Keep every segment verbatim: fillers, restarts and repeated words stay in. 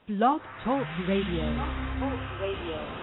Blog Talk Radio. Blog Talk Radio.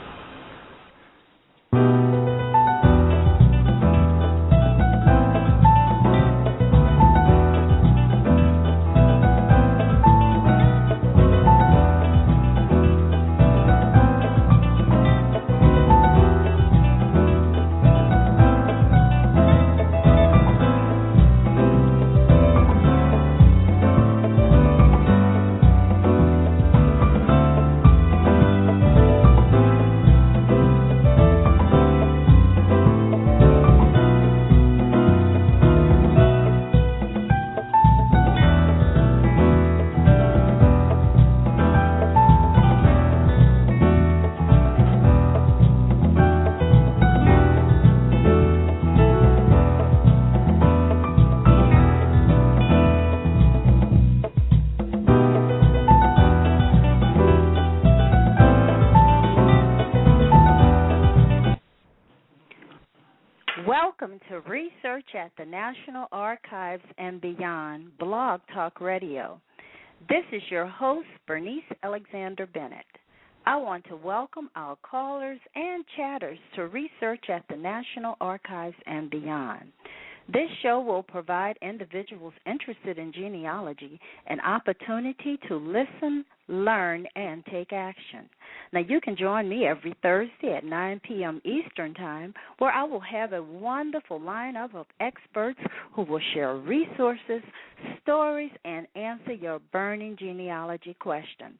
Welcome to Research at the National Archives and Beyond, Blog Talk Radio. This is your host, Bernice Alexander Bennett. I want to welcome our callers and chatters to Research at the National Archives and Beyond. This show will provide individuals interested in genealogy an opportunity to listen, learn, and take action. Now, you can join me every Thursday at nine p.m. Eastern Time, where I will have a wonderful lineup of experts who will share resources, stories, and answer your burning genealogy questions.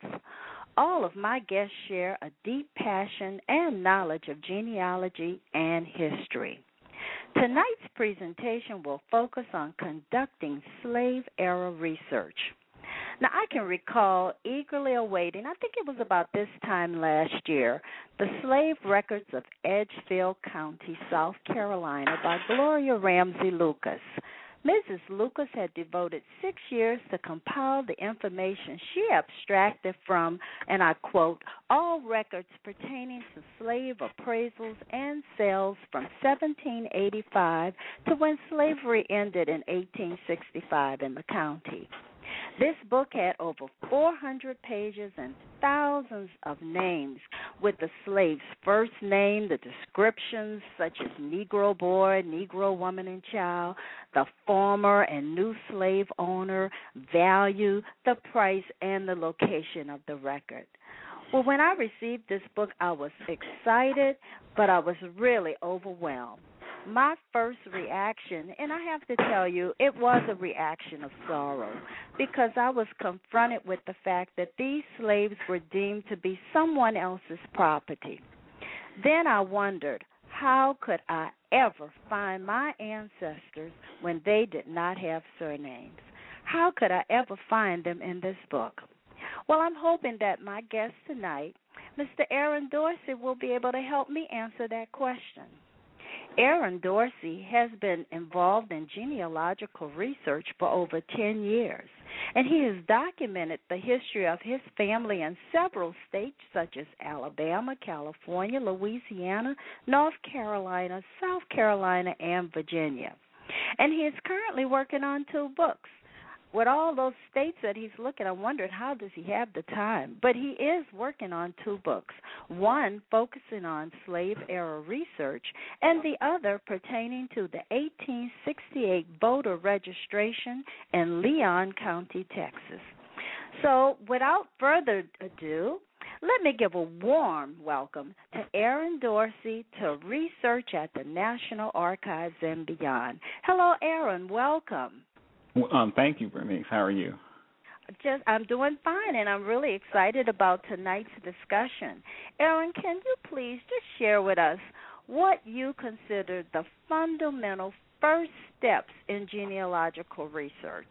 All of my guests share a deep passion and knowledge of genealogy and history. Tonight's presentation will focus on conducting slave-era research. Now, I can recall eagerly awaiting, I think it was about this time last year, the slave records of Edgefield County, South Carolina, by Gloria Ramsey Lucas. Missus Lucas had devoted six years to compile the information she abstracted from, and I quote, all records pertaining to slave appraisals and sales from seventeen eighty-five to when slavery ended in eighteen sixty-five in the county. This book had over four hundred pages and thousands of names, with the slave's first name, the descriptions such as Negro boy, Negro woman and child, the former and new slave owner, value, the price, and the location of the record. Well, when I received this book, I was excited, but I was really overwhelmed. My first reaction, and I have to tell you, it was a reaction of sorrow, because I was confronted with the fact that these slaves were deemed to be someone else's property. Then I wondered, how could I ever find my ancestors when they did not have surnames? How could I ever find them in this book? Well, I'm hoping that my guest tonight, Mister Aaron Dorsey, will be able to help me answer that question. Aaron Dorsey has been involved in genealogical research for over ten years, and he has documented the history of his family in several states such as Alabama, California, Louisiana, North Carolina, South Carolina, and Virginia. And he is currently working on two books. With all those states that he's looking, I wondered, how does he have the time? But he is working on two books, one focusing on slave-era research and the other pertaining to the eighteen sixty-eight voter registration in Leon County, Texas. So without further ado, let me give a warm welcome to Aaron Dorsey to Research at the National Archives and Beyond. Hello, Aaron. Welcome. Well, um, thank you, Bernice. How are you? Just, I'm doing fine, and I'm really excited about tonight's discussion. Aaron, can you please just share with us what you consider the fundamental first steps in genealogical research?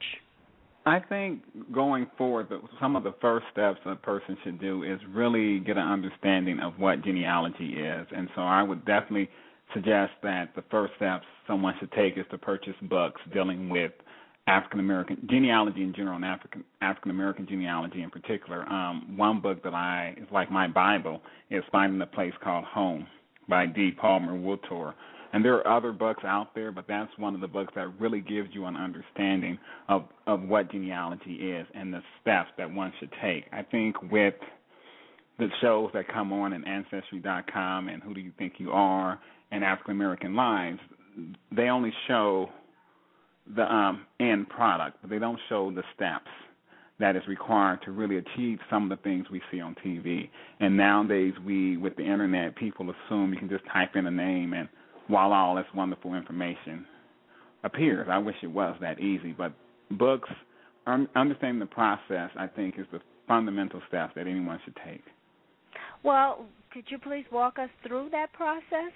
I think going forward, some of the first steps a person should do is really get an understanding of what genealogy is. And so I would definitely suggest that the first steps someone should take is to purchase books dealing with African American genealogy in general, and African African American genealogy in particular. Um, one book that I is like my Bible is Finding a Place Called Home by D. Palmer Wooltor. And there are other books out there, but that's one of the books that really gives you an understanding of, of what genealogy is and the steps that one should take. I think with the shows that come on in Ancestry dot com and Who Do You Think You Are and African American Lives, they only show the um, end product, but they don't show the steps that is required to really achieve some of the things we see on T V. And nowadays, we, with the Internet, people assume you can just type in a name and voila, all this wonderful information appears. I wish it was that easy, but books, um, understanding the process, I think, is the fundamental step that anyone should take. Well, could you please walk us through that process?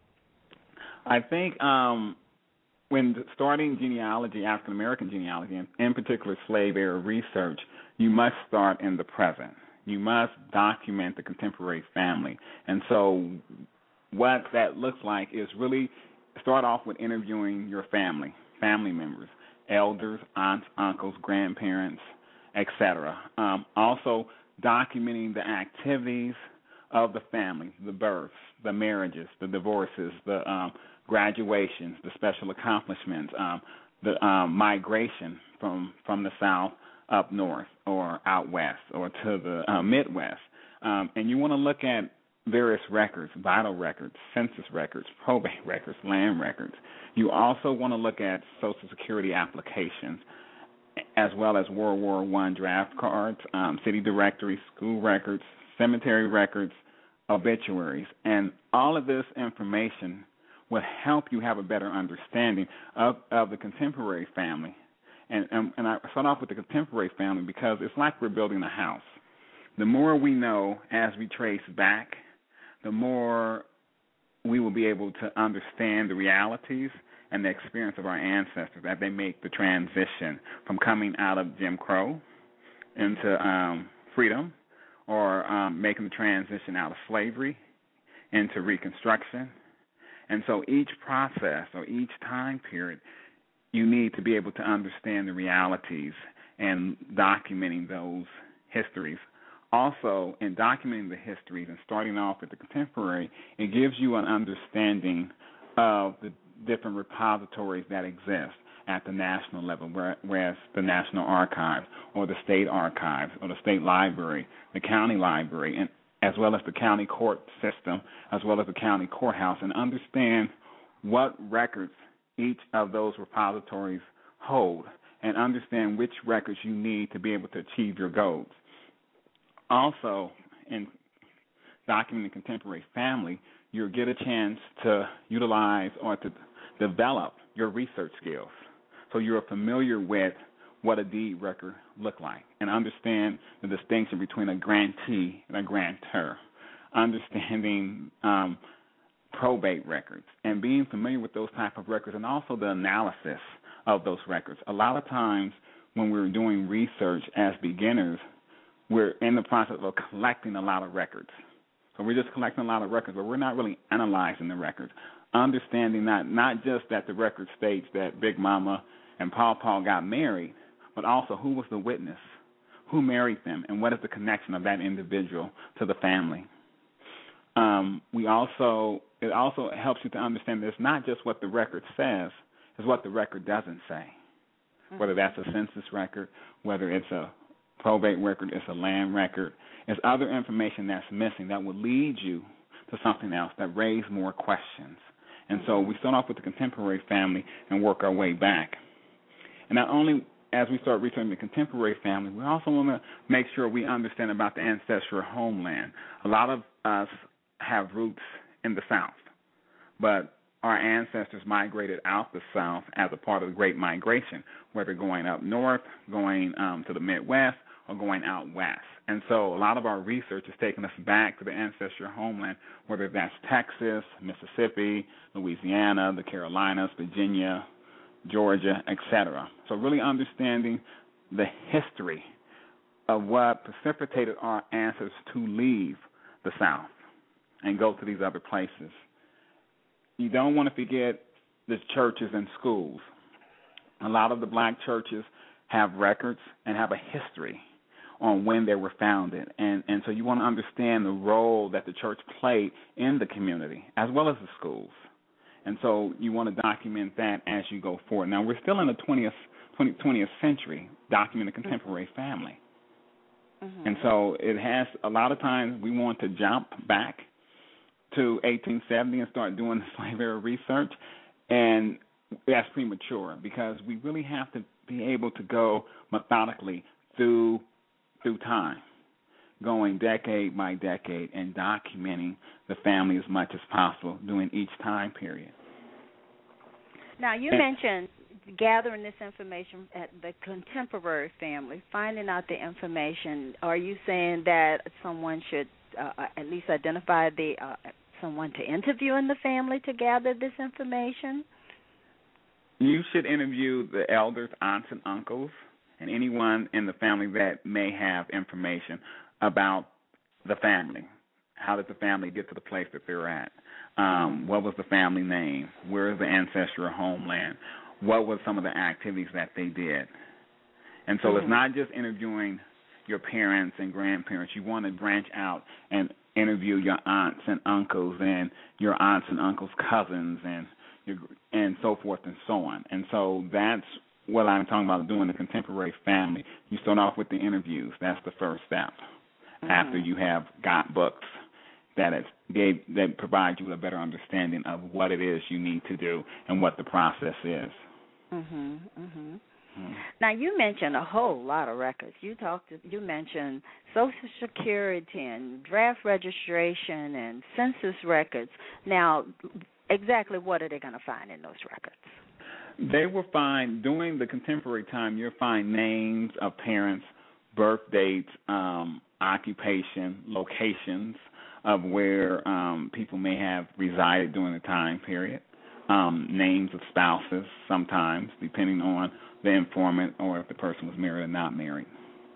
I think um, when starting genealogy, African American genealogy, and in particular slave era research, you must start in the present. You must document the contemporary family. And so what that looks like is really start off with interviewing your family, family members, elders, aunts, uncles, grandparents, et cetera. Um, also documenting the activities of the family, the births, the marriages, the divorces, the um, graduations, the special accomplishments, um, the um, migration from, from the South up north or out west or to the uh, Midwest. Um, and you want to look at various records, vital records, census records, probate records, land records. You also want to look at Social Security applications as well as World War One draft cards, um, city directories, school records, cemetery records, obituaries. And all of this information will help you have a better understanding of, of the contemporary family. And, and, and I start off with the contemporary family because it's like we're building a house. The more we know as we trace back, the more we will be able to understand the realities and the experience of our ancestors as they make the transition from coming out of Jim Crow into um, freedom, or um, making the transition out of slavery into Reconstruction. And so each process or each time period, you need to be able to understand the realities and documenting those histories. Also, in documenting the histories and starting off with the contemporary, it gives you an understanding of the different repositories that exist at the national level, whereas the National Archives or the State Archives or the State Library, the County Library, and as well as the county court system, as well as the county courthouse, and understand what records each of those repositories hold and understand which records you need to be able to achieve your goals. Also, in documenting contemporary family, you'll get a chance to utilize or to develop your research skills. So you're familiar with what a deed record look like and understand the distinction between a grantee and a grantor, understanding um, probate records and being familiar with those type of records, and also the analysis of those records. A lot of times when we're doing research as beginners, we're in the process of collecting a lot of records. So we're just collecting a lot of records, but we're not really analyzing the records, understanding that not just that the record states that Big Mama and Paw Paw got married, but also who was the witness, who married them, and what is the connection of that individual to the family. Um, we also it also helps you to understand that it's not just what the record says, it's what the record doesn't say. Mm-hmm. Whether that's a census record, whether it's a probate record, it's a land record, it's other information that's missing that will lead you to something else that raise more questions. And so we start off with the contemporary family and work our way back. And not only as we start researching the contemporary family, we also want to make sure we understand about the ancestral homeland. A lot of us have roots in the South, but our ancestors migrated out the South as a part of the Great Migration, whether going up north, going um, to the Midwest, or going out west. And so a lot of our research is taking us back to the ancestral homeland, whether that's Texas, Mississippi, Louisiana, the Carolinas, Virginia, Georgia, et cetera. So really understanding the history of what precipitated our ancestors to leave the South and go to these other places. You don't want to forget the churches and schools. A lot of the black churches have records and have a history on when they were founded. And, and so you want to understand the role that the church played in the community as well as the schools. And so you want to document that as you go forward. Now, we're still in the twentieth, twentieth century, document a contemporary family. Mm-hmm. And so it has, a lot of times we want to jump back to eighteen seventy and start doing slave era research, and that's premature because we really have to be able to go methodically through through time, going decade by decade and documenting the family as much as possible during each time period. Now, you and, mentioned gathering this information at the contemporary family, finding out the information. Are you saying that someone should uh, at least identify the uh, someone to interview in the family to gather this information? You should interview the elders, aunts, and uncles, and anyone in the family that may have information about the family. How did the family get to the place that they're at? Um, what was the family name? Where is the ancestral homeland? What were some of the activities that they did? And so mm-hmm. it's not just interviewing your parents and grandparents. You want to branch out and interview your aunts and uncles and your aunts and uncles' cousins and your, and so forth and so on. And so that's what I'm talking about doing the contemporary family. You start off with the interviews. That's the first step. Mm-hmm. After you have got books that it's, gave, that provide you with a better understanding of what it is you need to do and what the process is. Mhm. Mhm. Now, you mentioned a whole lot of records. You talked. You mentioned Social Security and draft registration and census records. Now, exactly what are they going to find in those records? They will find, during the contemporary time, you'll find names of parents, birth dates, um, occupation, locations of where um, people may have resided during the time period, um, names of spouses sometimes, depending on the informant or if the person was married or not married.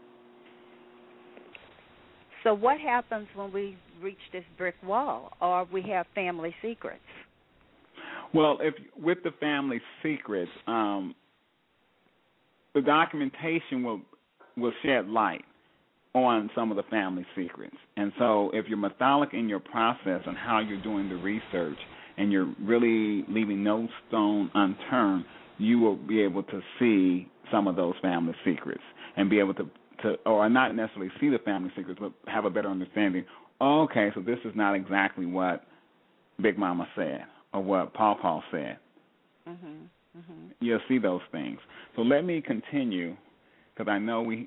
So what happens when we reach this brick wall or we have family secrets? Well, if with the family secrets, um, the documentation will will shed light on some of the family secrets. And so if you're methodic in your process on how you're doing the research and you're really leaving no stone unturned, you will be able to see some of those family secrets and be able to, to or not necessarily see the family secrets, but have a better understanding. Oh, okay, so this is not exactly what Big Mama said or what Paw Paw said. Mm-hmm. Mm-hmm. You'll see those things. So let me continue, because I know we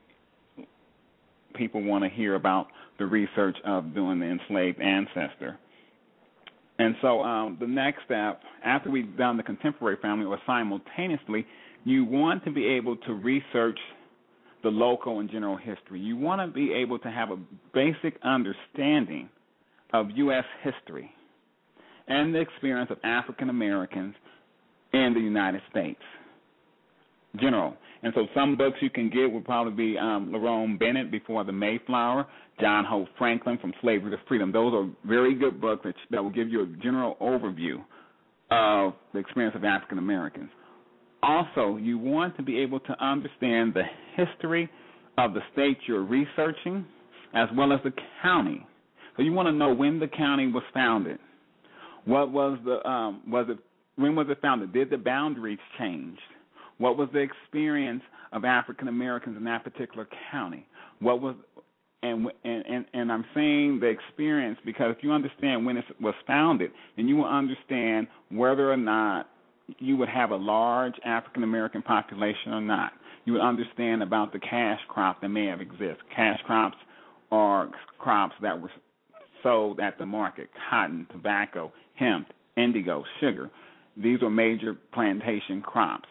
people want to hear about the research of doing the enslaved ancestor. And so um, the next step, after we've done the contemporary family or simultaneously, you want to be able to research the local and general history. You want to be able to have a basic understanding of U S history and the experience of African Americans in the United States. General. And so some books you can get would probably be um, Lerone Bennett, Before the Mayflower, John Hope Franklin, From Slavery to Freedom. Those are very good books that, that will give you a general overview of the experience of African Americans. Also, you want to be able to understand the history of the state you're researching as well as the county. So you want to know when the county was founded. What was the um, was it when was it founded? Did the boundaries change? What was the experience of African Americans in that particular county? What was and and and I'm saying the experience because if you understand when it was founded, then you will understand whether or not you would have a large African American population or not. You would understand about the cash crop that may have existed. Cash crops are crops that were sold at the market: cotton, tobacco, hemp, indigo, sugar. These were major plantation crops.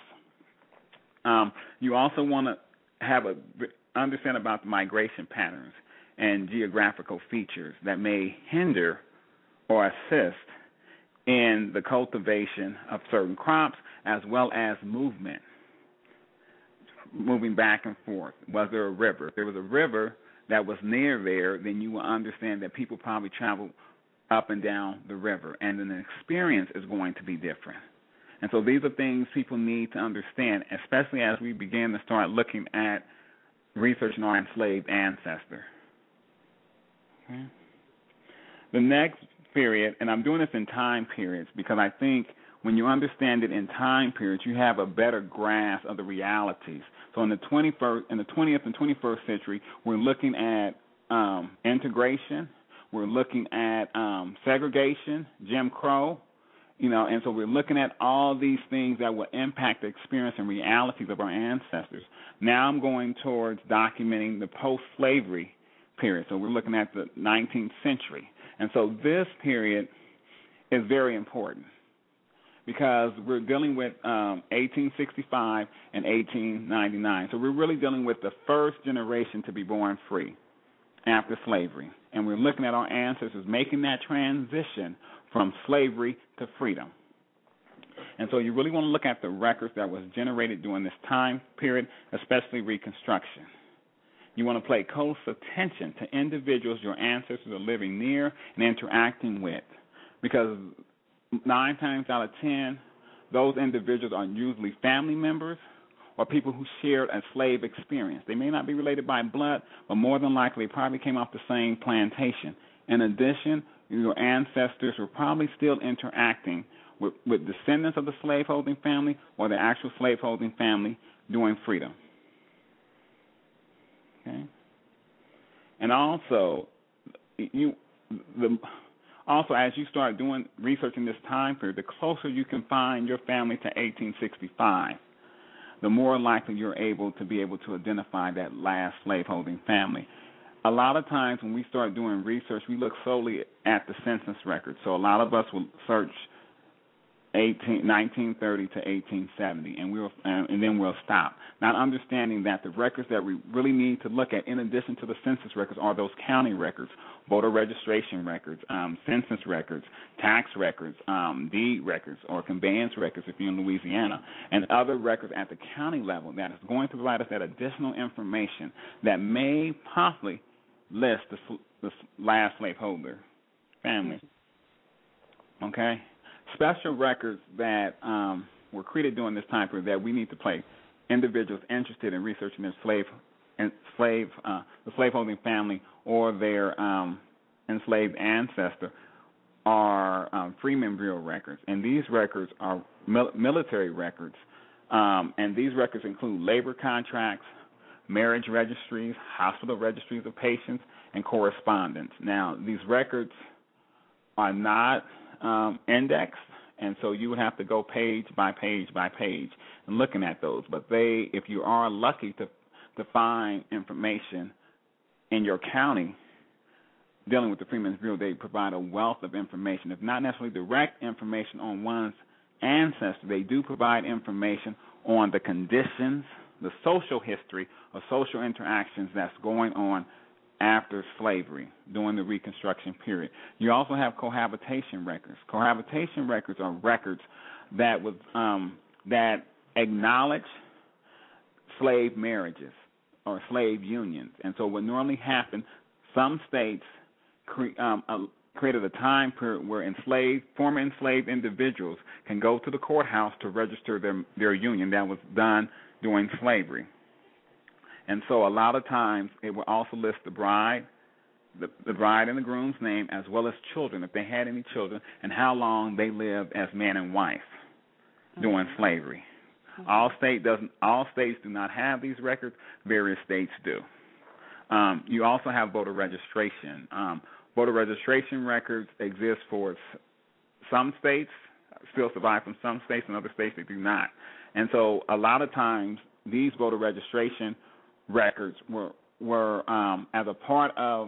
Um, you also want to have a understand about the migration patterns and geographical features that may hinder or assist in the cultivation of certain crops as well as movement, moving back and forth. Was there a river? If there was a river that was near there, then you will understand that people probably travel up and down the river, and then the experience is going to be different. And so these are things people need to understand, especially as we begin to start looking at researching our enslaved ancestor. Okay. The next period, and I'm doing this in time periods because I think when you understand it in time periods, you have a better grasp of the realities. So in the twenty-first, in the twentieth and twenty-first century, we're looking at um, integration, we're looking at um, segregation, Jim Crow, you know, and so we're looking at all these things that will impact the experience and realities of our ancestors. Now I'm going towards documenting the post-slavery period. So we're looking at the nineteenth century. And so this period is very important because we're dealing with um, eighteen sixty-five and eighteen ninety-nine. So we're really dealing with the first generation to be born free after slavery. And we're looking at our ancestors making that transition from slavery to freedom. And so you really want to look at the records that was generated during this time period, especially Reconstruction. You want to pay close attention to individuals your ancestors are living near and interacting with, because nine times out of ten, those individuals are usually family members or people who shared a slave experience. They may not be related by blood, but more than likely probably came off the same plantation. In addition, your ancestors were probably still interacting with, with descendants of the slaveholding family or the actual slaveholding family during freedom. Okay, and also, you the also as you start doing research in this time period, the closer you can find your family to eighteen sixty-five, the more likely you're able to be able to identify that last slaveholding family. A lot of times when we start doing research, we look solely at the census records. So a lot of us will search nineteen thirty to eighteen seventy, and we'll uh, and then we'll stop, not understanding that the records that we really need to look at, in addition to the census records, are those county records, voter registration records, um, census records, tax records, um, deed records, or conveyance records if you're in Louisiana, and other records at the county level that is going to provide us that additional information that may possibly list the, the last slaveholder family. Okay? Special records that um, were created during this time period that we need to play individuals interested in researching their slave, slave, uh, the slaveholding family or their um, enslaved ancestor are um, Freeman Bureau records, and these records are mil- military records, um, and these records include labor contracts, marriage registries, hospital registries of patients, and correspondence. Now, these records are not um, indexed, and so you would have to go page by page by page and looking at those. But they, if you are lucky to to find information in your county dealing with the Freedmen's Bureau, they provide a wealth of information. If not necessarily direct information on one's ancestry, they do provide information on the conditions, the social history or social interactions that's going on after slavery during the Reconstruction period. You also have cohabitation records. Cohabitation records are records that was um, that acknowledge slave marriages or slave unions. And so what normally happened, some states cre- um, uh, created a time period where enslaved, former enslaved individuals can go to the courthouse to register their their union. That was done during slavery. And so a lot of times it will also list the bride, the, the bride and the groom's name, as well as children, if they had any children, and how long they lived as man and wife during mm-hmm. slavery. Mm-hmm. All state doesn't. All states do not have these records. Various states do. Um, you also have voter registration. Um, voter registration records exist for some states, still survive from some states, and other states they do not. And so a lot of times these voter registration records were were um, as a part of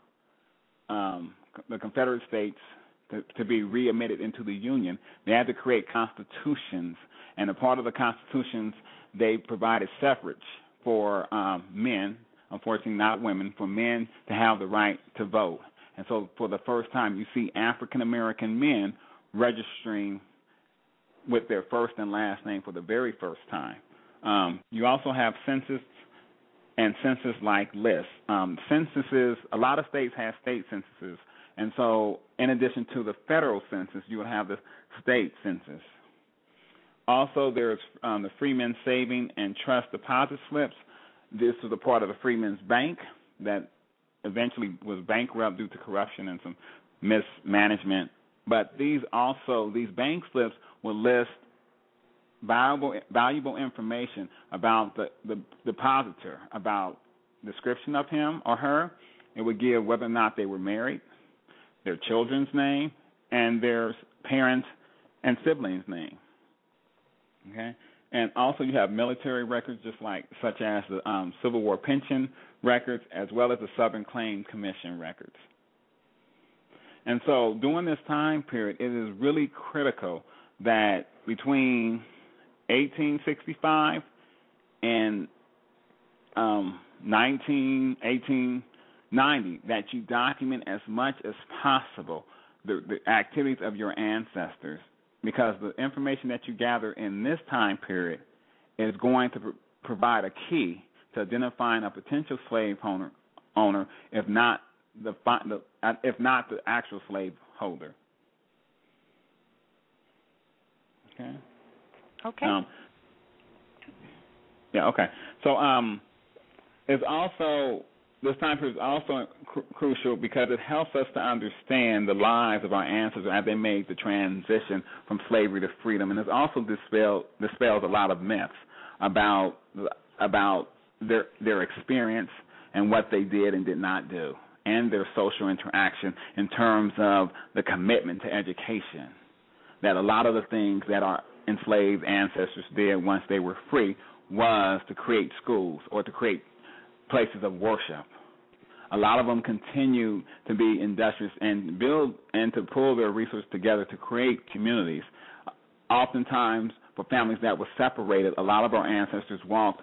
um, the Confederate States to, to be readmitted into the Union. They had to create constitutions, and a part of the constitutions they provided suffrage for um, men, unfortunately not women, for men to have the right to vote. And so for the first time, you see African American men registering with their first and last name for the very first time. Um, you also have census and census-like lists. Um, censuses, a lot of states have state censuses, and so in addition to the federal census, you will have the state census. Also, there's um, the Freedmen's Saving and Trust Deposit Slips. This was a part of the Freedmen's Bank that eventually was bankrupt due to corruption and some mismanagement. But these also, these bank slips will list valuable valuable information about the, the depositor, about description of him or her. It would give whether or not they were married, their children's name, and their parents' and siblings' name. Okay, and also you have military records, just like such as the um, Civil War pension records, as well as the Southern Claims Commission records. And so during this time period, it is really critical that between eighteen sixty-five and um, nineteen, eighteen ninety, that you document as much as possible the, the activities of your ancestors, because the information that you gather in this time period is going to pr- provide a key to identifying a potential slave owner, owner if not the, the if not the actual slave holder. Okay. Okay. Um, yeah. Okay. So, um, it's also this time period is also cr- crucial because it helps us to understand the lives of our ancestors as they made the transition from slavery to freedom, and it also dispel, dispels a lot of myths about about their their experience and what they did and did not do, and their social interaction in terms of the commitment to education. That a lot of the things that our enslaved ancestors did once they were free was to create schools or to create places of worship. A lot of them continue to be industrious and build and to pull their resources together to create communities. Oftentimes, for families that were separated, a lot of our ancestors walked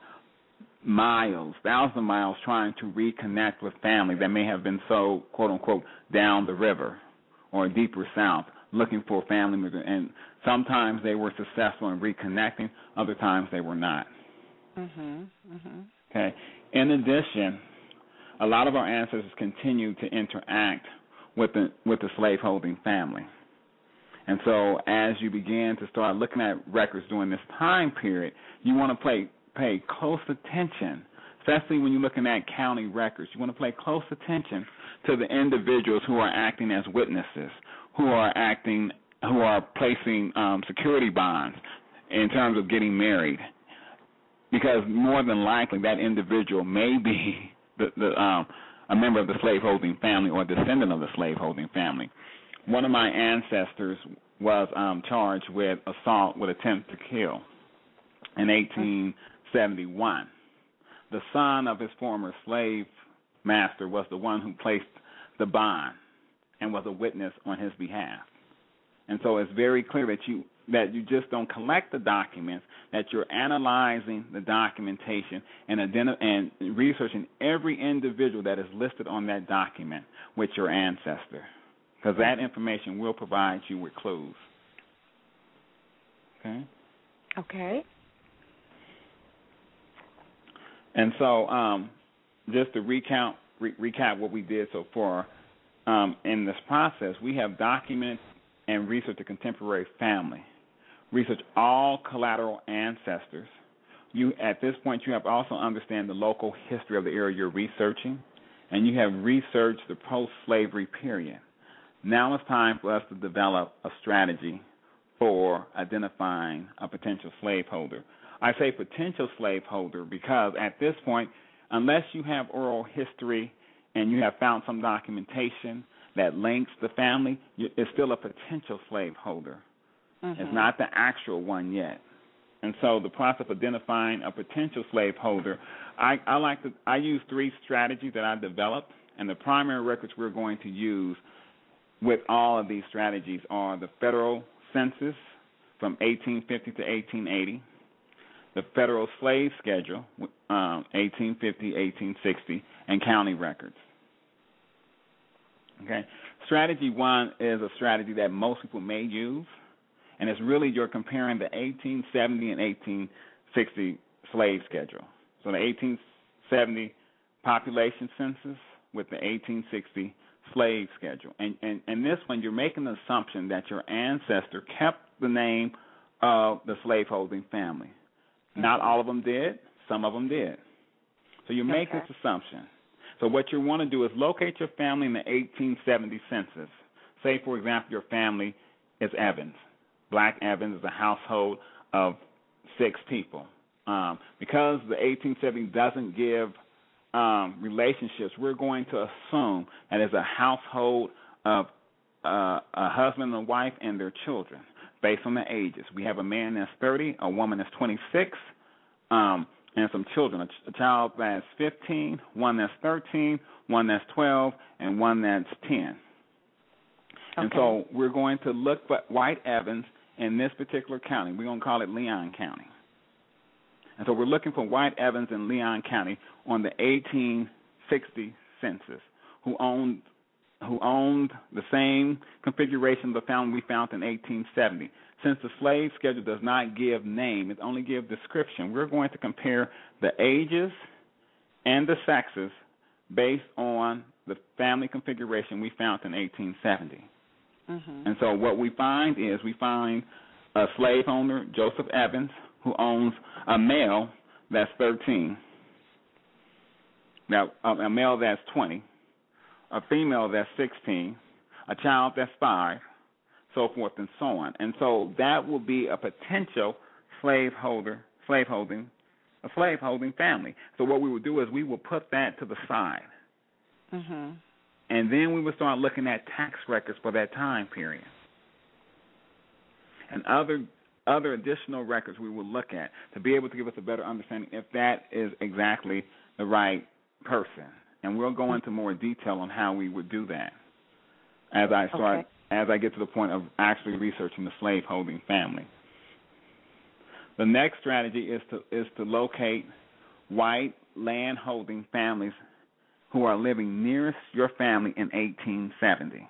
miles, thousands of miles, trying to reconnect with family that may have been so, quote unquote, down the river or deeper south, looking for family members. And sometimes they were successful in reconnecting, other times they were not. Mhm. Mhm. Okay. In addition, a lot of our ancestors continue to interact with the with the slaveholding family. And so as you begin to start looking at records during this time period, you want to pay, pay close attention, especially when you're looking at county records. You want to pay close attention to the individuals who are acting as witnesses, who are acting, who are placing um, security bonds in terms of getting married. Because more than likely that individual may be the, the, um, a member of the slaveholding family or a descendant of the slaveholding family. One of my ancestors was um, charged with assault with attempt to kill in eighteen seventy-one. The son of his former slave master was the one who placed the bond and was a witness on his behalf. And so it's very clear that you that you just don't collect the documents, that you're analyzing the documentation and identi- and researching every individual that is listed on that document with your ancestor, because that information will provide you with clues. Okay? Okay. And so um, just to recount, re- recap what we did so far, um, in this process, we have documented and researched the contemporary family. Research all collateral ancestors. You, at this point, you have also understand the local history of the area you're researching, and you have researched the post-slavery period. Now it's time for us to develop a strategy for identifying a potential slaveholder. I say potential slaveholder because at this point, unless you have oral history and you have found some documentation that links the family, it's still a potential slaveholder. Mm-hmm. It's not the actual one yet. And so the process of identifying a potential slaveholder, I, I like to I use three strategies that I developed, and the primary records we're going to use with all of these strategies are the federal census from eighteen fifty to eighteen eighty, the federal slave schedule, um, eighteen fifty, eighteen sixty, and county records. Okay, strategy one is a strategy that most people may use, and it's really you're comparing the eighteen seventy and eighteen sixty slave schedule. So the eighteen seventy population census with the eighteen sixty slave schedule. And, and, and this one, you're making the assumption that your ancestor kept the name of the slaveholding family. Mm-hmm. Not all of them did. Some of them did. So you make okay. this assumption. So what you want to do is locate your family in the eighteen seventy census. Say, for example, your family is Evans. Black Evans is a household of six people. Um, because the eighteen seventy doesn't give um, relationships, we're going to assume that it's a household of uh, a husband and wife and their children based on the ages. We have a man that's thirty, a woman that's twenty-six, um, and some children, a, a child that's fifteen, one that's thirteen, one that's twelve, and one that's ten. Okay. And so we're going to look for White Evans in this particular county. We're going to call it Leon County. And so we're looking for White Evans in Leon County on the eighteen sixty census who owned who owned the same configuration of the family we found in eighteen seventy. Since the slave schedule does not give name, it only gives description, we're going to compare the ages and the sexes based on the family configuration we found in eighteen seventy. Mm-hmm. And so what we find is we find a slave owner, Joseph Evans, who owns a male that's thirteen, now a male that's twenty, a female that's sixteen, a child that's five, so forth and so on. And so that will be a potential slaveholder, slaveholding, a slaveholding family. So what we will do is we will put that to the side. Mm-hmm. And then we will start looking at tax records for that time period. And other other additional records we will look at to be able to give us a better understanding if that is exactly the right person. And we'll go into more detail on how we would do that as I start, okay. as I get to the point of actually researching the slaveholding family. The next strategy is to is to locate white landholding families who are living nearest your family in eighteen seventy.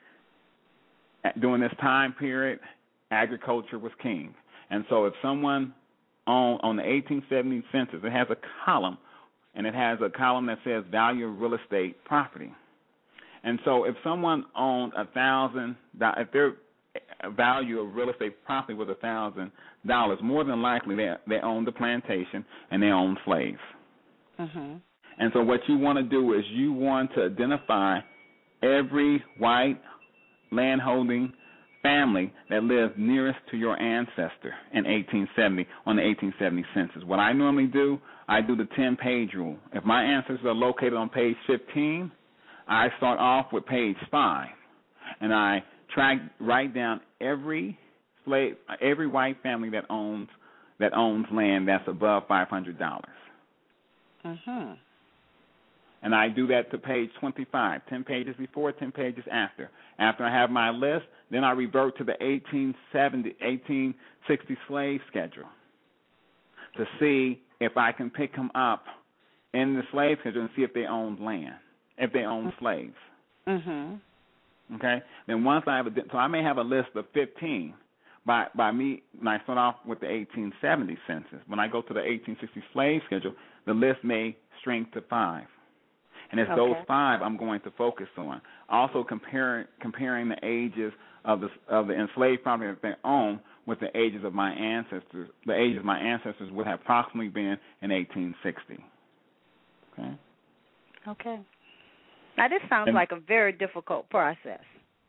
During this time period, agriculture was king. And so if someone on, on the eighteen seventy census, it has a column, and it has a column that says value of real estate property. And so if someone owned a thousand, if their value of real estate property was a thousand dollars, more than likely they they owned the plantation and they owned slaves. Mm-hmm. And so what you want to do is you want to identify every white landholding family that lived nearest to your ancestor in eighteen seventy on the eighteen seventy census. What I normally do, I do the ten-page rule. If my ancestors are located on page fifteen, I start off with page five, and I track write down every slave, every white family that owns that owns land that's above five hundred dollars. Mm-hmm. And I do that to page twenty-five, ten pages before, ten pages after. After I have my list, then I revert to the eighteen seventy, eighteen sixty slave schedule to see if I can pick them up in the slave schedule and see if they owned land, if they owned slaves. Mm-hmm. Okay? Then once I have a, so I may have a list of fifteen by by me, when I start off with the eighteen seventy census. When I go to the eighteen sixty slave schedule, the list may shrink to five. And it's okay. Those five I'm going to focus on. Also comparing comparing the ages of the of the enslaved property that they own with the ages of my ancestors. The ages of my ancestors would have approximately been in eighteen sixty. Okay. Okay. Now this sounds and like a very difficult process.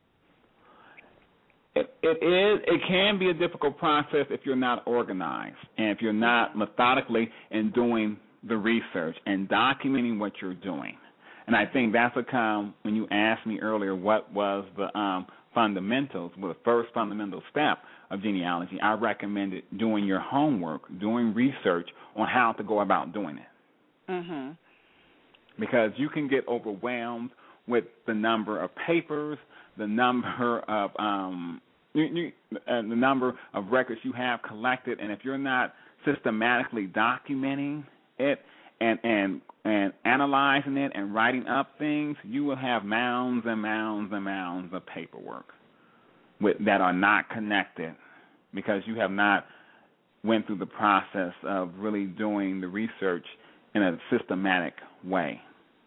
It, it is. It can be a difficult process if you're not organized and if you're not methodically in doing the research and documenting what you're doing. And I think that's a come when you asked me earlier what was the um, fundamentals, well, the first fundamental step of genealogy. I recommended doing your homework, doing research on how to go about doing it. Mm-hmm. Because you can get overwhelmed with the number of papers, the number of um, you, you, uh, the number of records you have collected, and if you're not systematically documenting it and and and analyzing it and writing up things, you will have mounds and mounds and mounds of paperwork with, that are not connected because you have not went through the process of really doing the research in a systematic way.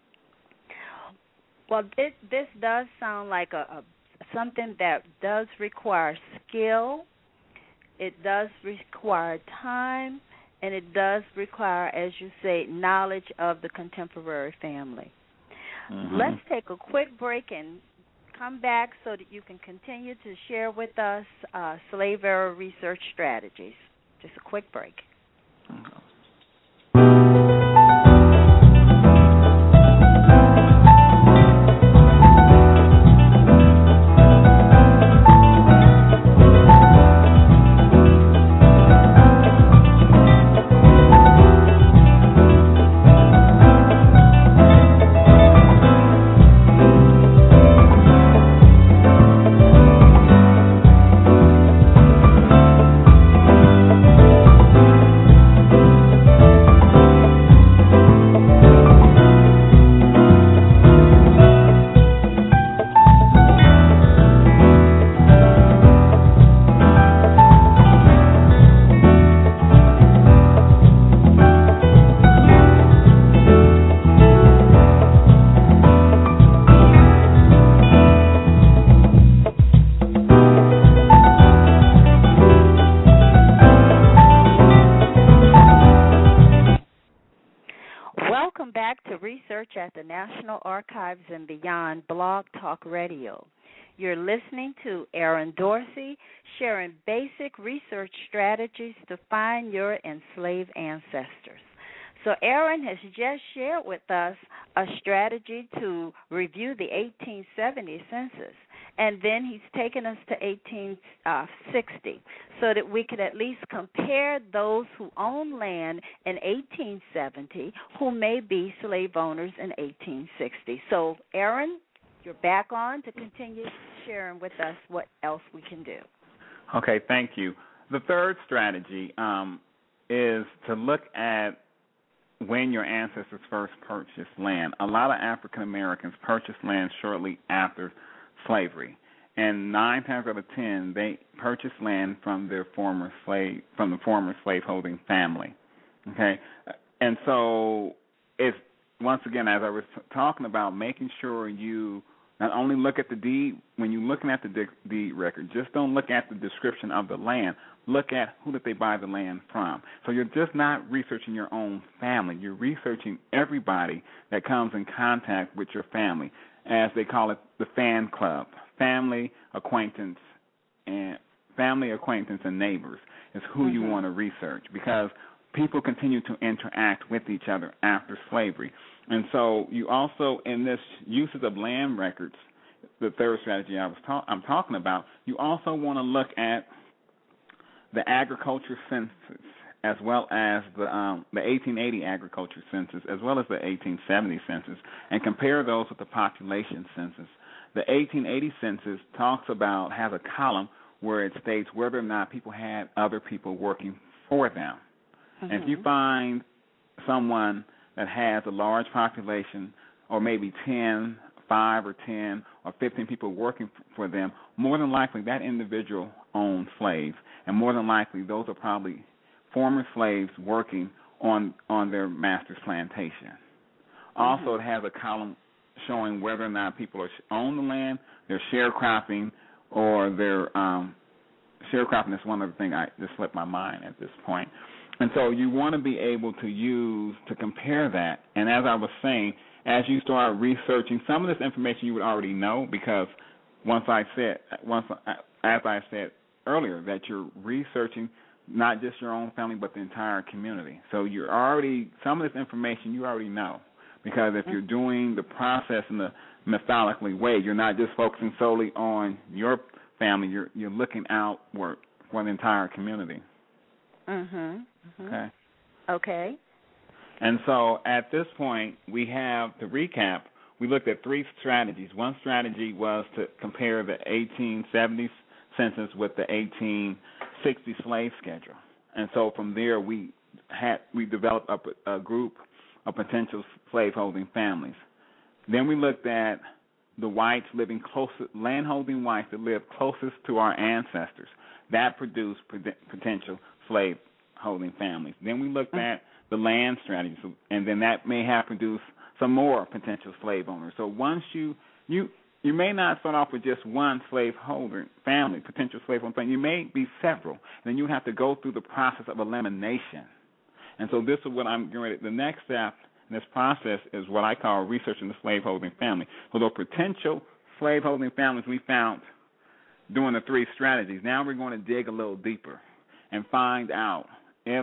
Well, this, this does sound like a, a something that does require skill. It does require time. And it does require, as you say, knowledge of the contemporary family. Mm-hmm. Let's take a quick break and come back so that you can continue to share with us uh, slave era research strategies. Just a quick break. Okay. Research at the National Archives and Beyond Blog Talk Radio. You're listening to Erin Dorsey sharing basic research strategies to find your enslaved ancestors. So Erin has just shared with us a strategy to review the eighteen seventy census, and then he's taken us to eighteen sixty so that we could at least compare those who own land in eighteen seventy who may be slave owners in eighteen sixty. So, Erin, you're back on to continue sharing with us what else we can do. Okay, thank you. The third strategy um, is to look at when your ancestors first purchased land. A lot of African Americans purchased land shortly after slavery, and nine times out of ten, they purchased land from their former slave, from the former slaveholding family. Okay, and so it's once again, as I was talking about, making sure you not only look at the deed when you're looking at the deed record. Just don't look at the description of the land. Look at who did they buy the land from. So you're just not researching your own family. You're researching everybody that comes in contact with your family, as they call it, the fan club, family, acquaintance, and family, acquaintance, and neighbors is who mm-hmm. you want to research, because people continue to interact with each other after slavery. And so you also, in this uses of land records, the third strategy I was ta- I'm talking about, you also want to look at the agriculture census, as well as the um, the eighteen eighty agriculture census, as well as the eighteen seventy census, and compare those with the population census. The eighteen eighty census talks about, has a column where it states whether or not people had other people working for them. Mm-hmm. And if you find someone that has a large population, or maybe ten, five or ten or fifteen people working for them, more than likely that individual owned slaves, and more than likely those are probably former slaves working on on their master's plantation. Mm-hmm. Also, it has a column showing whether or not people are own the land, they're sharecropping, or they're um, sharecropping is one other thing I just slipped my mind at this point. And so you want to be able to use, to compare that. And as I was saying, as you start researching, some of this information you would already know, because once I said, once as I said earlier, that you're researching not just your own family but the entire community. So you're already, some of this information you already know, because if you're doing the process in a methodically way, you're not just focusing solely on your family. You're you're looking outward for the entire community. Mhm. Mm-hmm. Okay. Okay. And so at this point, we have, to recap, we looked at three strategies. One strategy was to compare the eighteen seventy census with the eighteen sixty slave schedule. And so from there, we had we developed a, a group of potential slaveholding families. Then we looked at the whites living closest, landholding whites that lived closest to our ancestors. That produced potential slave-holding families. Then we looked at the land strategy, so, and then that may have produced some more potential slave owners. So once you you you may not start off with just one slaveholder family, potential slaveholder family. You may be several. Then you have to go through the process of elimination. And so this is what I'm getting ready. The next step in this process is what I call researching the slaveholding family. So the potential slaveholding families we found doing the three strategies. Now we're going to dig a little deeper and find out if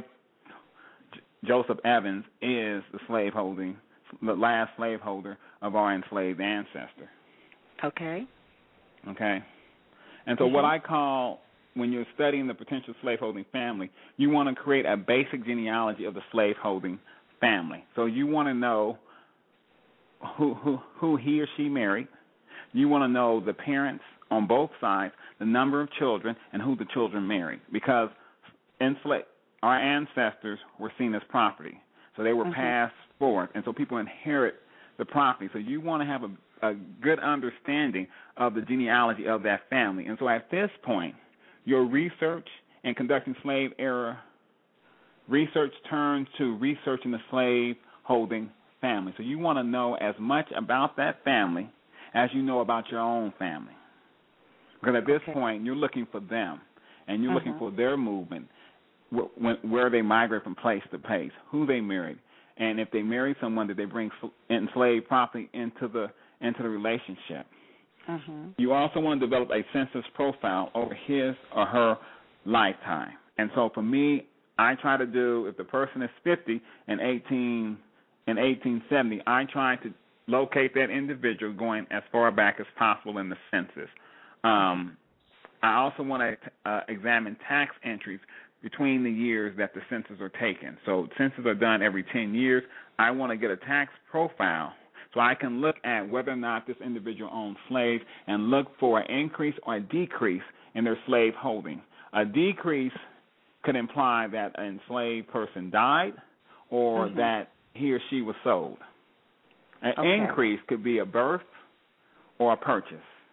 J- Joseph Evans is the slaveholding, the last slaveholder of our enslaved ancestor. Okay. Okay. And so mm-hmm. what I call, when you're studying the potential slaveholding family, you want to create a basic genealogy of the slaveholding family. So you want to know who who who he or she married. You want to know the parents on both sides, the number of children, and who the children married. Because enslaved, our ancestors were seen as property. So they were mm-hmm. passed forth, and so people inherit the property. So you want to have a, a good understanding of the genealogy of that family. And so at this point, your research and conducting slave era research turns to researching the slave-holding family. So you want to know as much about that family as you know about your own family. Because at this okay. point, you're looking for them, and you're mm-hmm. looking for their movement, wh- where they migrate from place to place, who they married, and if they married someone, did they bring enslaved property into the into the relationship. Mm-hmm. You also want to develop a census profile over his or her lifetime. And so for me, I try to do, if the person is fifty in eighteen in eighteen seventy, I try to locate that individual going as far back as possible in the census. Um, I also want to uh, examine tax entries between the years that the census are taken. So census are done every ten years. I want to get a tax profile so I can look at whether or not this individual owned slaves and look for an increase or a decrease in their slave holding. A decrease could imply that an enslaved person died or mm-hmm. that he or she was sold. An okay. increase could be a birth or a purchase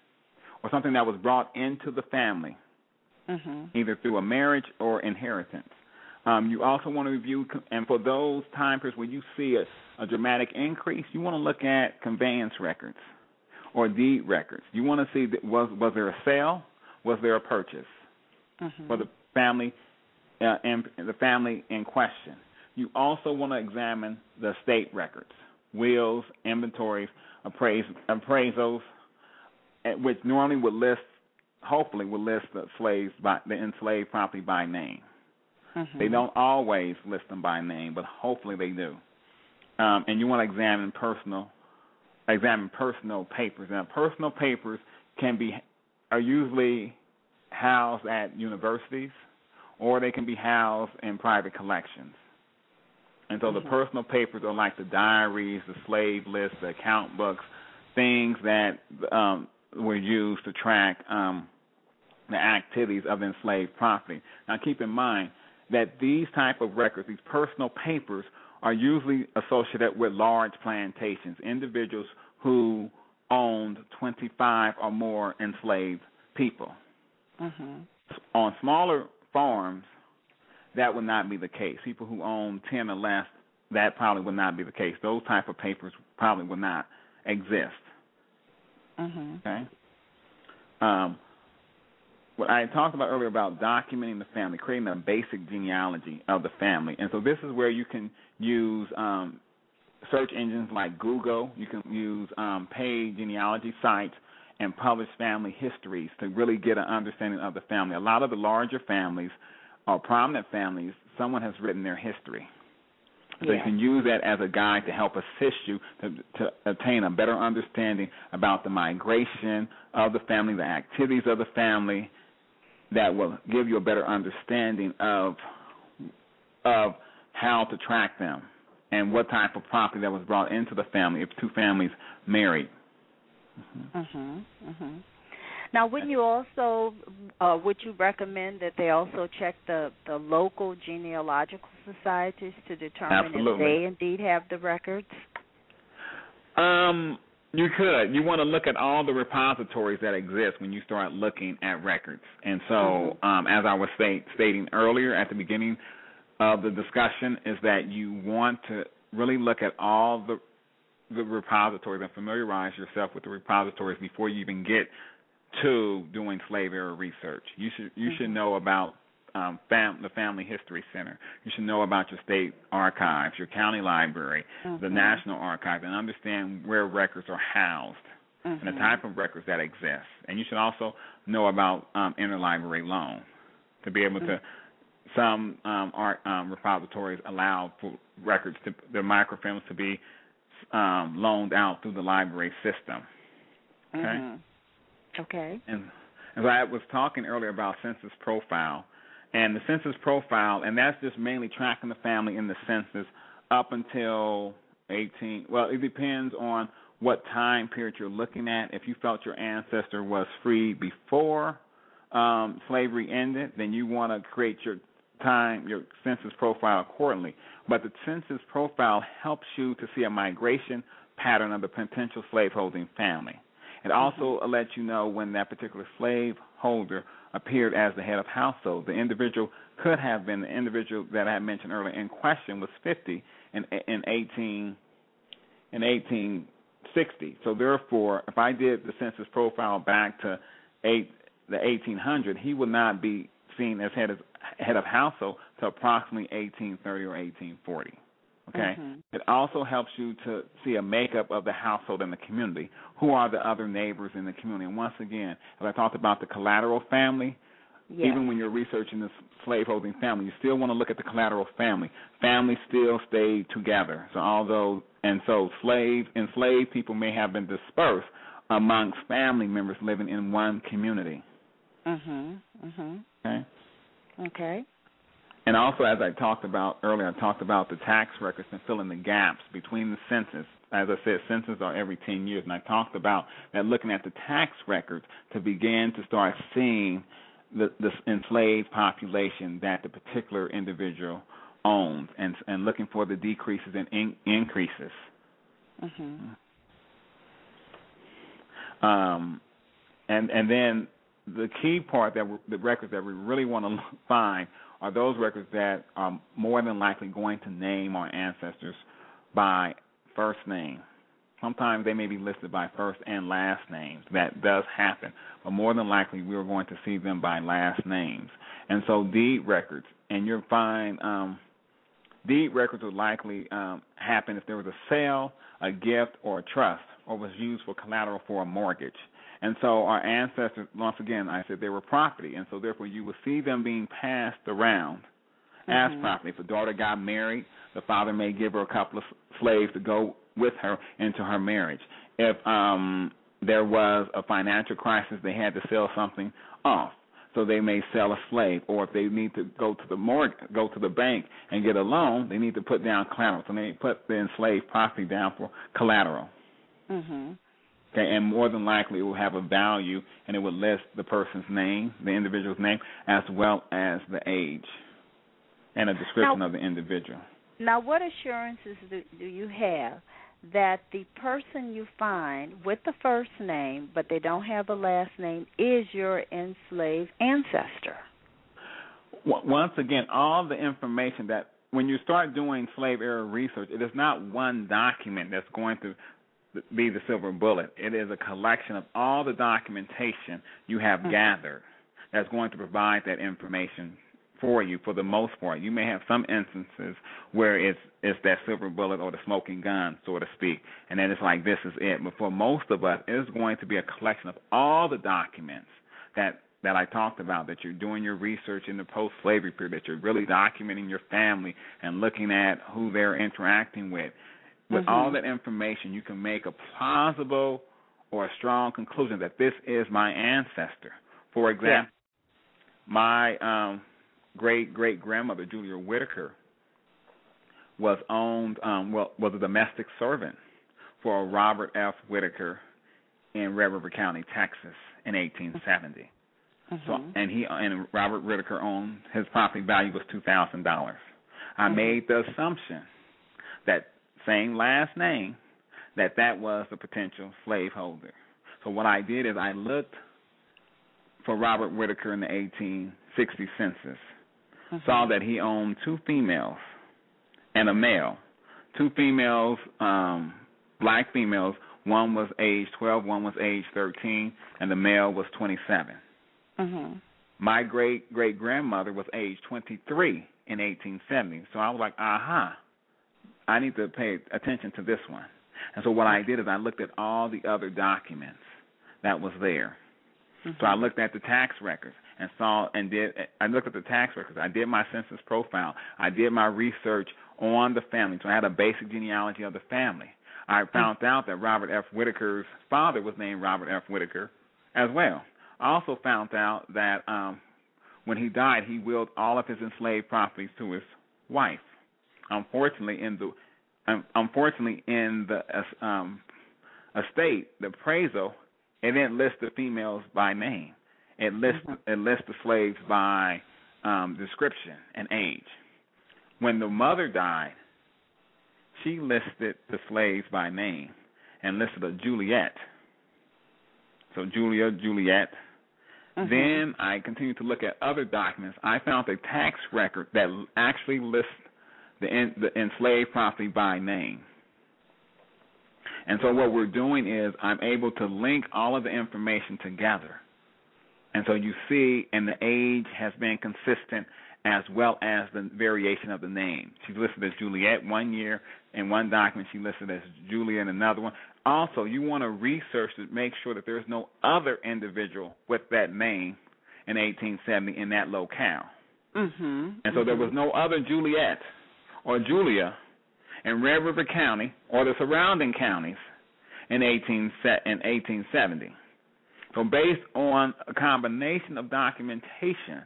or something that was brought into the family, mm-hmm. either through a marriage or inheritance. Um, you also want to review, and for those time periods where you see a, a dramatic increase, you want to look at conveyance records or deed records. You want to see, that was was there a sale? Was there a purchase mm-hmm. for the family uh, and the family in question? You also want to examine the estate records, wills, inventories, appraise, appraisals, which normally would list, hopefully would list the slaves by the enslaved property by name. Mm-hmm. They don't always list them by name, but hopefully they do. Um, and you want to examine personal, examine personal papers. Now, personal papers can be are usually housed at universities, or they can be housed in private collections. And so mm-hmm. the personal papers are like the diaries, the slave lists, the account books, things that um, were used to track um, the activities of enslaved property. Now, keep in mind that these type of records, these personal papers, are usually associated with large plantations, individuals who owned twenty-five or more enslaved people. Mm-hmm. On smaller farms, that would not be the case. People who own ten or less, that probably would not be the case. Those type of papers probably would not exist. Mm-hmm. Okay? Um, what I talked about earlier about documenting the family, creating a basic genealogy of the family. And so this is where you can use um, search engines like Google. You can use um, paid genealogy sites and publish family histories to really get an understanding of the family. A lot of the larger families or prominent families, someone has written their history. So yeah. you can use that as a guide to help assist you to, to obtain a better understanding about the migration of the family, the activities of the family, that will give you a better understanding of of how to track them and what type of property that was brought into the family if two families married. Mm-hmm. Mm-hmm. Mm-hmm. Now, wouldn't you also, uh, would you recommend that they also check the, the local genealogical societies to determine Absolutely. if they indeed have the records? Um, you could. You want to look at all the repositories that exist when you start looking at records. And so, mm-hmm. um, as I was state, stating earlier at the beginning of the discussion, is that you want to really look at all the the repositories and familiarize yourself with the repositories before you even get to doing slave era research. You should you mm-hmm. should know about um, fam- the Family History Center. You should know about your state archives, your county library, mm-hmm. the National Archives, and understand where records are housed. mm-hmm. and the type of records that exist. And you should also know about um, interlibrary loan to be able mm-hmm. to. Some um, art um, repositories allow for records to the microfilms to be um, loaned out through the library system. Okay. Mm-hmm. Okay. And as I was talking earlier about census profile, and the census profile, and that's just mainly tracking the family in the census up until eighteen. Well, it depends on what time period you're looking at. If you felt your ancestor was free before um, slavery ended, then you want to create your time, your census profile accordingly. But the census profile helps you to see a migration pattern of the potential slaveholding family. It also mm-hmm. lets you know when that particular slaveholder appeared as the head of household. The individual could have been the individual that I had mentioned earlier in question was fifty in in eighteen in eighteen sixty. So therefore, if I did the census profile back to eight the eighteen hundred, he would not be seen as head of head of household to approximately eighteen thirty or eighteen forty. Okay? Mm-hmm. It also helps you to see a makeup of the household and the community. Who are the other neighbors in the community? And once again, as I talked about the collateral family, yes. even when you're researching this slaveholding family, you still want to look at the collateral family. Families still stay together. So although, and so slave, enslaved people may have been dispersed amongst family members living in one community. Mm-hmm. Mm-hmm. Okay? Okay. And also, as I talked about earlier, I talked about the tax records and filling the gaps between the census. As I said, census are every ten years, and I talked about that looking at the tax records to begin to start seeing the, the enslaved population that the particular individual owns, and and looking for the decreases and in, increases. Mm-hmm. Um, and and then the key part that we, the records that we really want to find are those records that are more than likely going to name our ancestors by first name. Sometimes they may be listed by first and last names. That does happen. But more than likely, we're going to see them by last names. And so deed records, and you'll find um, deed records would likely um, happen if there was a sale, a gift, or a trust, or was used for collateral for a mortgage. And so our ancestors, once again, I said they were property, and so therefore you will see them being passed around as mm-hmm. property. If a daughter got married, the father may give her a couple of slaves to go with her into her marriage. If um, there was a financial crisis, they had to sell something off, so they may sell a slave. Or if they need to go to the mortgage, go to the bank and get a loan, they need to put down collateral. So they put the enslaved property down for collateral. Mm-hmm. Okay, and more than likely it will have a value, and it would list the person's name, the individual's name, as well as the age and a description now, of the individual. Now, what assurances do, do you have that the person you find with the first name, but they don't have the last name, is your enslaved ancestor? Once again, all the information that when you start doing slave-era research, it is not one document that's going to be the silver bullet. It is a collection of all the documentation you have mm-hmm. gathered that's going to provide that information for you for the most part. You may have some instances where it's it's that silver bullet or the smoking gun, so to speak, and then it's like this is it. But for most of us, it's going to be a collection of all the documents that that I talked about, that you're doing your research in the post-slavery period, that you're really documenting your family and looking at who they're interacting with. With mm-hmm. all that information, you can make a plausible or a strong conclusion that this is my ancestor. For example, yeah. my um, great-great-grandmother, Julia Whitaker, was owned, um, well, was a domestic servant for Robert F. Whitaker in Red River County, Texas, in eighteen seventy. Mm-hmm. So, and he and Robert Whitaker owned, his property value was two thousand dollars. I mm-hmm. made the assumption that same last name, that that was the potential slaveholder. So what I did is I looked for Robert Whitaker in the eighteen sixty census, mm-hmm. saw that he owned two females and a male. Two females, um, black females, one was age twelve, one was age thirteen, and the male was twenty-seven. Mm-hmm. My great-great-grandmother was age twenty-three in eighteen seventy, so I was like, aha. I need to pay attention to this one. And so what I did is I looked at all the other documents that was there. Mm-hmm. So I looked at the tax records and saw and did. I looked at the tax records. I did my census profile. I did my research on the family. So I had a basic genealogy of the family. I found mm-hmm. out that Robert F. Whitaker's father was named Robert F. Whitaker as well. I also found out that um, when he died, he willed all of his enslaved properties to his wife. Unfortunately, in the um, unfortunately in the uh, um, estate, the appraisal, it didn't list the females by name. It lists mm-hmm. it lists the slaves by um, description and age. When the mother died, she listed the slaves by name and listed a Juliet. So Julia, Juliet. Mm-hmm. Then I continued to look at other documents. I found a tax record that actually lists the, en- the enslaved property by name. And so what we're doing is I'm able to link all of the information together. And so you see, and the age has been consistent as well as the variation of the name. She's listed as Juliet one year in one document. She listed as Julia in another one. Also, you want to research to make sure that there's no other individual with that name in eighteen seventy in that locale. Mm-hmm. And so mm-hmm. there was no other Juliet or Julia in Red River County or the surrounding counties in eighteen seventy. So based on a combination of documentation,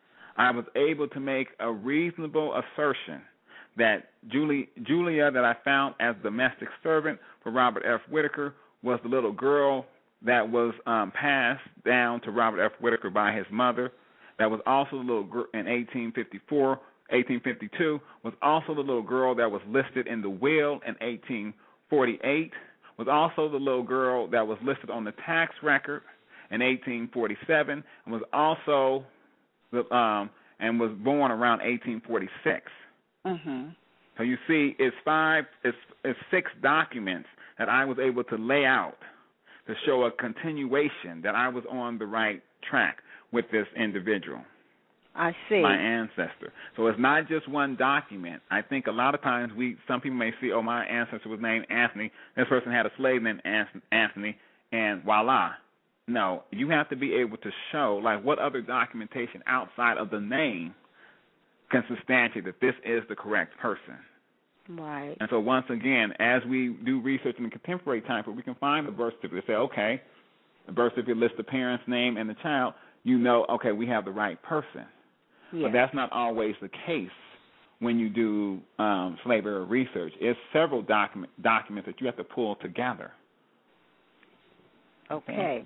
I was able to make a reasonable assertion that Julie, Julia that I found as domestic servant for Robert F. Whitaker was the little girl that was um, passed down to Robert F. Whitaker by his mother. That was also the little girl in eighteen fifty-four, eighteen fifty-two, was also the little girl that was listed in the will in eighteen forty-eight, was also the little girl that was listed on the tax record in eighteen forty-seven, and was also the, um, and was born around eighteen forty-six. Mm-hmm. So you see, it's five, it's, it's six documents that I was able to lay out to show a continuation that I was on the right track with this individual. I see. My ancestor. So it's not just one document. I think a lot of times we, some people may see, oh, my ancestor was named Anthony. This person had a slave named Anthony, and voila. No, you have to be able to show, like, what other documentation outside of the name can substantiate that this is the correct person. Right. And so once again, as we do research in the contemporary time, we can find the birth certificate and say, okay, the birth certificate lists the parent's name and the child. You know, okay, we have the right person. Yes. But that's not always the case when you do um, slave era research. It's several document, documents that you have to pull together. Okay. okay.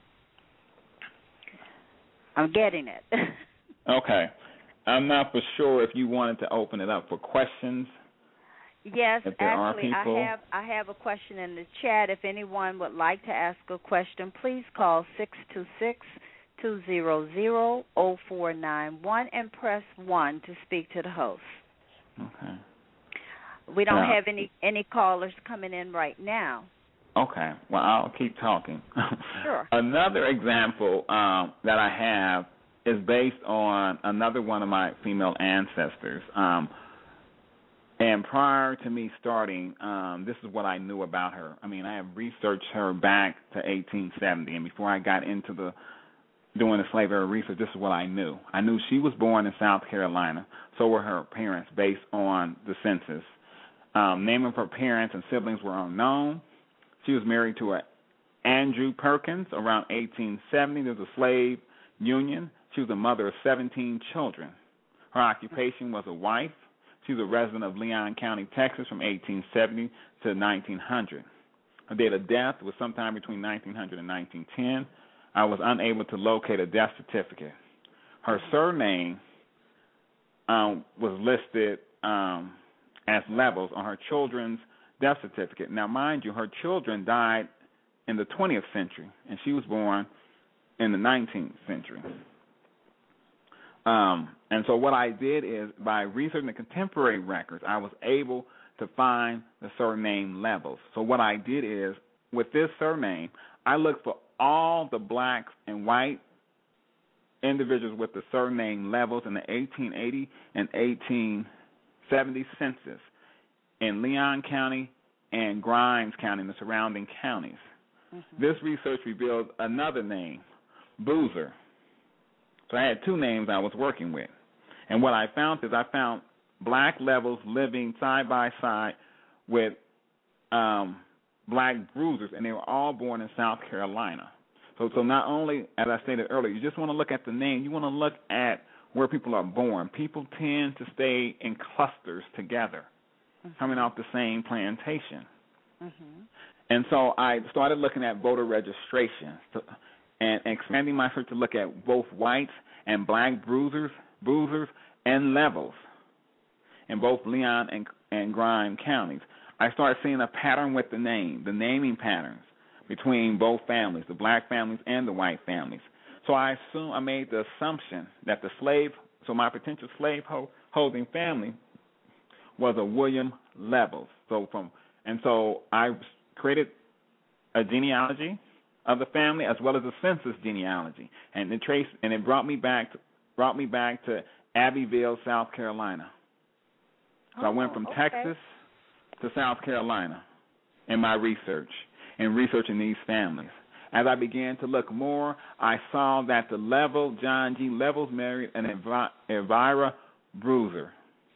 I'm getting it. Okay. I'm not for sure if you wanted to open it up for questions. Yes, if there actually, are people. I have I have a question in the chat. If anyone would like to ask a question, please call six two six, two zero zero, zero four nine one and press one to speak to the host. Okay. We don't now, have any, any callers coming in right now. Okay. Well, I'll keep talking. Sure. Another example um, that I have is based on another one of my female ancestors. Um, and prior to me starting, um, this is what I knew about her. I mean, I have researched her back to eighteen seventy, and before I got into the doing the slave era research, this is what I knew. I knew she was born in South Carolina. So were her parents based on the census. Um, name of her parents and siblings were unknown. She was married to a Andrew Perkins around eighteen seventy. There was a slave union. She was a mother of seventeen children. Her occupation was a wife. She was a resident of Leon County, Texas from eighteen seventy to nineteen hundred. Her date of death was sometime between nineteen hundred and nineteen ten. I was unable to locate a death certificate. Her surname um, was listed um, as Levels on her children's death certificate. Now, mind you, her children died in the twentieth century, and she was born in the nineteenth century. Um, and so what I did is, by researching the contemporary records, I was able to find the surname Levels. So what I did is, with this surname, I looked for all the black and white individuals with the surname Levels in the eighteen eighty and eighteen seventy census in Leon County, and Grimes County and the surrounding counties. Mm-hmm. This research revealed another name, Boozer. So I had two names I was working with. And what I found is I found black levels living side by side with um, black bruisers, and they were all born in South Carolina. So, so not only, as I stated earlier, you just want to look at the name, you want to look at where people are born. People tend to stay in clusters together, mm-hmm. coming off the same plantation. Mm-hmm. And so I started looking at voter registration and expanding my search to look at both whites and black bruisers, bruisers and levels in both Leon and, and Grimes counties. I started seeing a pattern with the name, the naming patterns between both families, the black families and the white families. So I assume I made the assumption that the slave, so my potential slave holding family was a William Levels. So from and so I created a genealogy of the family as well as a census genealogy, and it traced and it brought me back to, brought me back to Abbeville, South Carolina. So oh, I went from okay. Texas to South Carolina in my research and researching these families. As I began to look more, I saw that the Level, John G. Levels married an Elvi- Elvira Bruiser.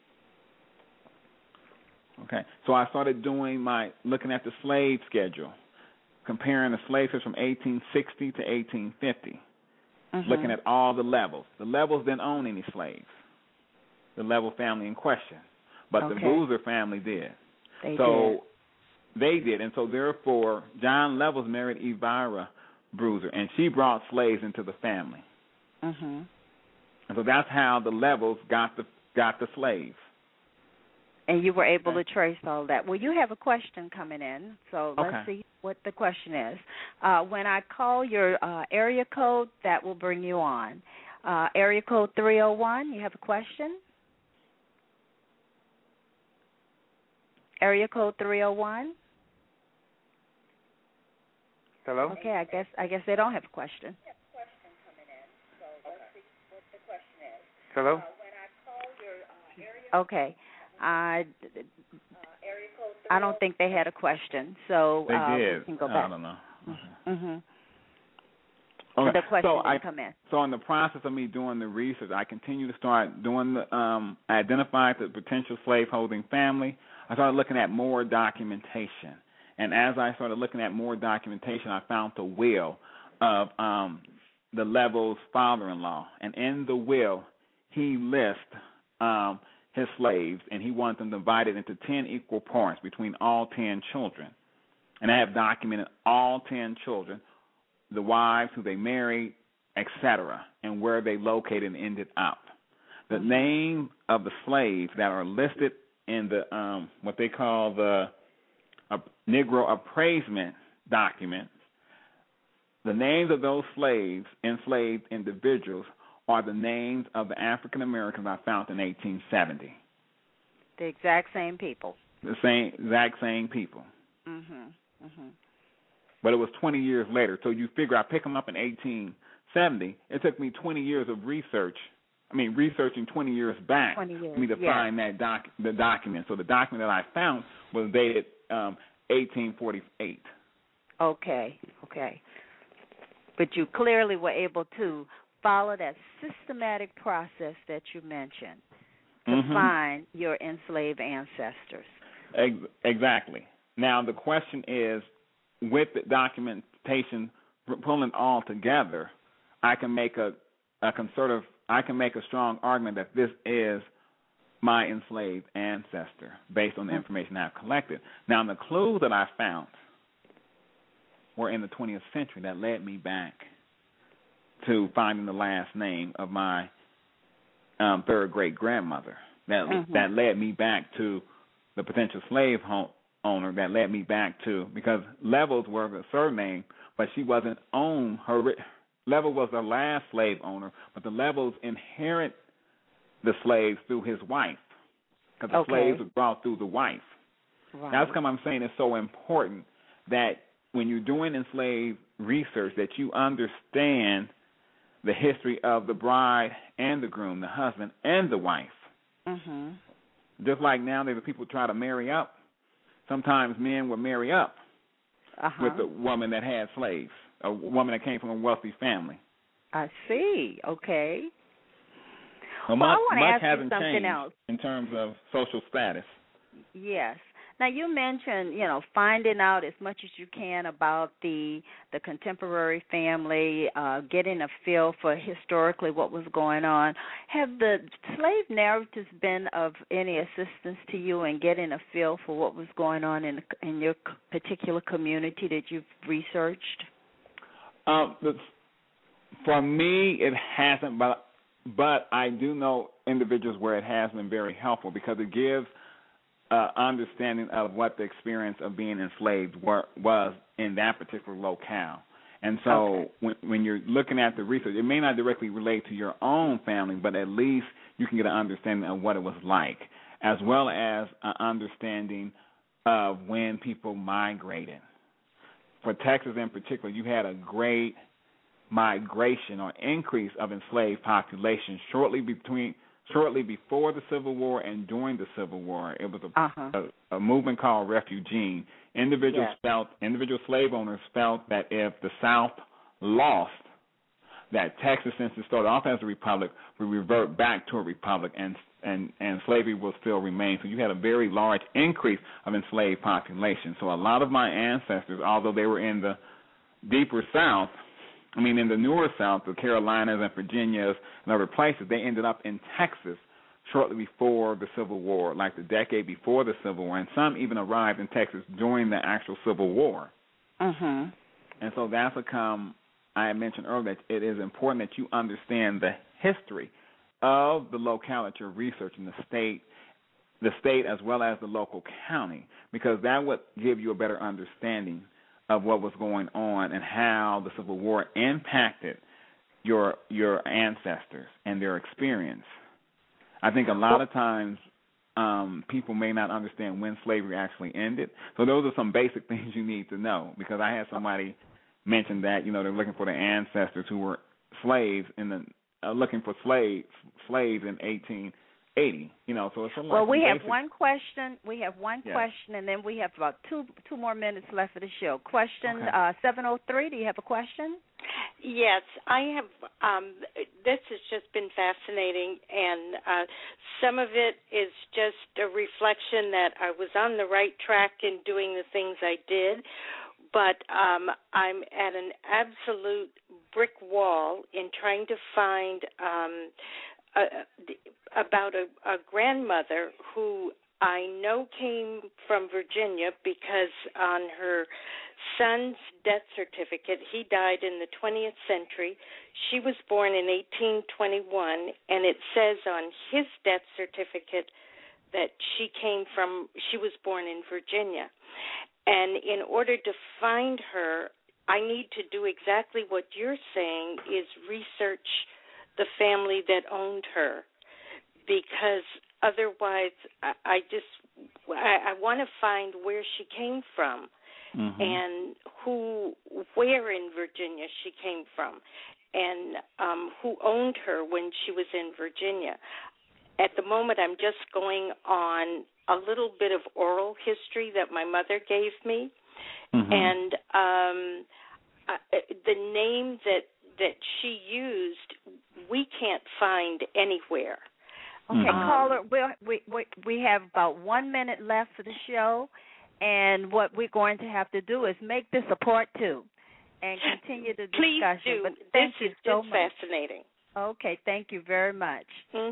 Okay, so I started doing my, looking at the slave schedule, comparing the slave schedule from eighteen sixty to eighteen fifty, mm-hmm. looking at all the levels. The Levels didn't own any slaves, the Level family in question, but okay. the Bruiser family did. They so did. They did, and so therefore John Levels married Elvira Bruiser, and she brought slaves into the family. Mm-hmm. And so that's how the Levels got the got the slaves. And you were able okay. to trace all that. Well, you have a question coming in, so let's okay. see what the question is. Uh, when I call your uh, area code, that will bring you on. Uh, area code three oh one, you have a question? Area code three oh one? Hello? Okay, I guess I guess they don't have a question. Hello? Okay. I, I don't think they had a question, so they uh, did. we can go back. I don't know. Mm-hmm. Okay. The question so didn't I, come in. So in the process of me doing the research, I continue to start doing the, um, I identified the potential slaveholding family. I started looking at more documentation. And as I started looking at more documentation, I found the will of um, the Levels' father-in-law. And in the will, he lists um, his slaves, and he wanted them divided into ten equal parts between all ten children. And I have documented all ten children, the wives who they married, et cetera, and where they located and ended up. The mm-hmm. name of the slaves that are listed in the um, what they call the uh, Negro appraisement documents, the names of those slaves, enslaved individuals, are the names of the African Americans I found in eighteen seventy. The exact same people. The same exact same people. Mhm. Mhm. But it was twenty years later. So you figure I pick them up in eighteen seventy. It took me twenty years of research. I mean, researching twenty years back twenty years, for me to yeah. find that doc, the document. So the document that I found was dated um, eighteen forty-eight. Okay. Okay. But you clearly were able to follow that systematic process that you mentioned to mm-hmm. find your enslaved ancestors. Ex- exactly. Now the question is, with the documentation pulling it all together, I can make a, a conservative, I can make a strong argument that this is my enslaved ancestor based on the information I've collected. Now the clues that I found were in the twentieth century that led me back to finding the last name of my um, third great grandmother. That mm-hmm. that led me back to the potential slave home owner. That led me back to, because Levels was a surname, but she wasn't owned. Her Level was the last slave owner, but the Levels inherit the slaves through his wife, because the okay. slaves were brought through the wife. Right. That's come I'm saying it's so important that when you're doing enslaved research, that you understand the history of the bride and the groom, the husband and the wife. Mm-hmm. Just like now, there's people try to marry up. sometimes men would marry up uh-huh. with a woman that had slaves, a woman that came from a wealthy family. I see. Okay. Well, well much, I want to ask hasn't you something changed else. in terms of social status. Yes. Now you mentioned, you know, finding out as much as you can about the the contemporary family, uh, getting a feel for historically what was going on. Have the slave narratives been of any assistance to you in getting a feel for what was going on in in your particular community that you've researched? Um, the, for me, it hasn't, but but I do know individuals where it has been very helpful because it gives Uh, understanding of what the experience of being enslaved were, was in that particular locale. And so okay. when, when you're looking at the research, it may not directly relate to your own family, but at least you can get an understanding of what it was like, as well as an understanding of when people migrated. For Texas in particular, you had a great migration or increase of enslaved population shortly between Shortly before the Civil War and during the Civil War. It was a, uh-huh. a, a movement called Refugee. Individuals yes. felt, individual slave owners felt that if the South lost, that Texas, since it started off as a republic, would revert back to a republic, and and and slavery will still remain. So you had a very large increase of enslaved population. So a lot of my ancestors, although they were in the deeper South, I mean, in the newer South, the Carolinas and Virginias and other places, they ended up in Texas shortly before the Civil War, like the decade before the Civil War, and some even arrived in Texas during the actual Civil War. Mm-hmm. And so that's a come, I had mentioned earlier, that it is important that you understand the history of the locale that you're researching, the state, the state as well as the local county, because that would give you a better understanding of what was going on and how the Civil War impacted your your ancestors and their experience. I think a lot of times um, people may not understand when slavery actually ended. So those are some basic things you need to know, because I had somebody mention that, you know, they're looking for their ancestors who were slaves in the uh, looking for slaves slaves in eighteen eighty, you know, so it's a lot. Well, we have basic. one question. We have one yes. question, and then we have about two two more minutes left of the show. Question okay. uh, seven oh three. Do you have a question? Yes, I have. Um, this has just been fascinating, and uh, some of it is just a reflection that I was on the right track in doing the things I did, but um, I'm at an absolute brick wall in trying to find um, a, about a, a grandmother who I know came from Virginia because on her son's death certificate, he died in the twentieth century. She was born in eighteen twenty-one, and it says on his death certificate that she came from, she was born in Virginia. And in order to find her, I need to do exactly what you're saying, is research the family that owned her, because otherwise I, I just, I, I want to find where she came from. Mm-hmm. And who, where in Virginia she came from, and um, who owned her when she was in Virginia. At the moment, I'm just going on a little bit of oral history that my mother gave me, mm-hmm. and um, uh, the name that that she used, we can't find anywhere. Okay, um, caller, we'll, we we we have about one minute left for the show. And what we're going to have to do is make this a part two and continue the discussion. Please do. But thank this you so is much. fascinating. Okay, thank you very much.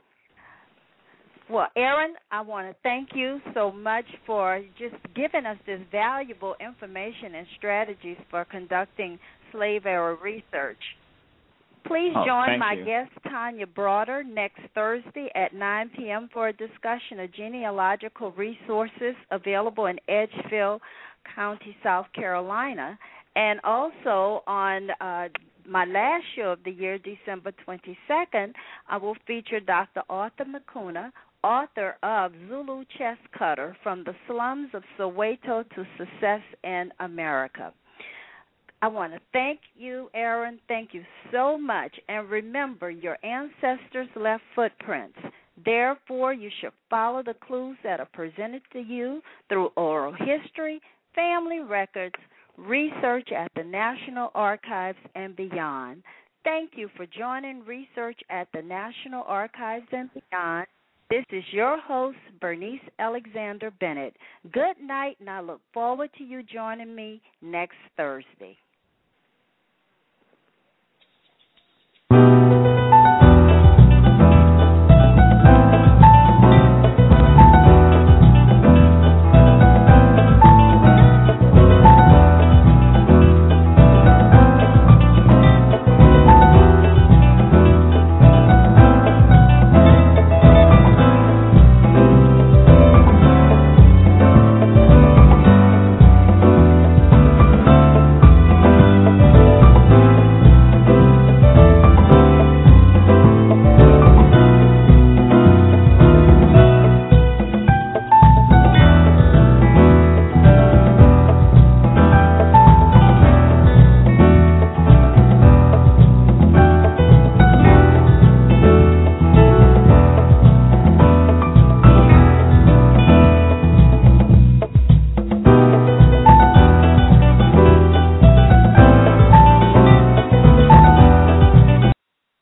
Mm-hmm. Well, Erin, I want to thank you so much for just giving us this valuable information and strategies for conducting slave-era research. Please oh, join my you. guest, Tanya Broader, next Thursday at nine p.m. for a discussion of genealogical resources available in Edgefield County, South Carolina. And also on uh, my last show of the year, December twenty-second, I will feature Doctor Arthur Makuna, author of Zulu Chess Cutter, From the Slums of Soweto to Success in America. I want to thank you, Erin. Thank you so much. And remember, your ancestors left footprints. Therefore, you should follow the clues that are presented to you through oral history, family records, research at the National Archives, and beyond. Thank you for joining Research at the National Archives and Beyond. This is your host, Bernice Alexander Bennett. Good night, and I look forward to you joining me next Thursday.